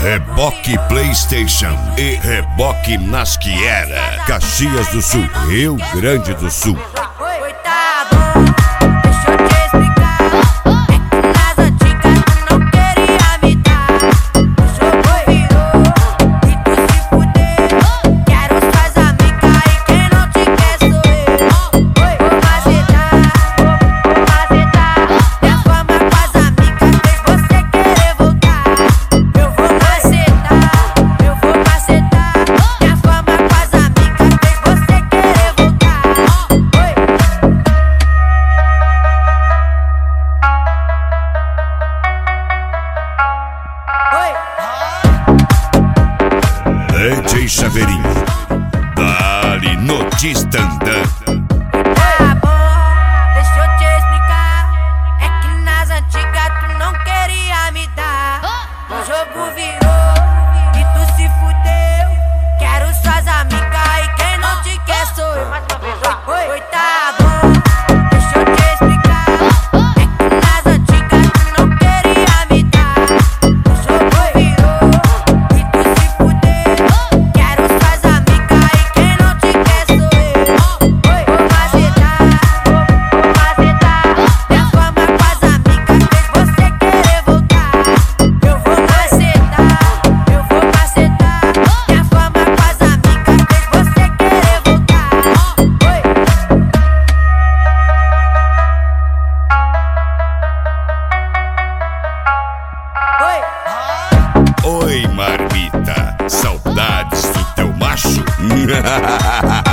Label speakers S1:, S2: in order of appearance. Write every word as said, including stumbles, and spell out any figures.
S1: Reboque PlayStation e Reboque Nasquiera, Caxias do Sul, Rio Grande do Sul. D J Chaveirinho, dá-lhe notícia andando.
S2: Tá bom, deixa eu te explicar. É que nas antigas tu não queria me dar. O jogo virou e tu se fudeu. Quero suas amigas e quem não te quer sou eu. Oi, oi, tá bom, deixa eu te explicar. É que nas antigas tu não queria me dar. O jogo virou e tu se fudeu. Quero suas amigas e quem não te quer sou eu. Oi, vou macetar, vou macetar. Minha fama com as amigas fez você querer voltar. Eu vou macetar, eu vou macetar. Minha fama com as amigas fez você querer voltar. Oi. Oi.
S1: Oi, marmita, saudades do teu macho?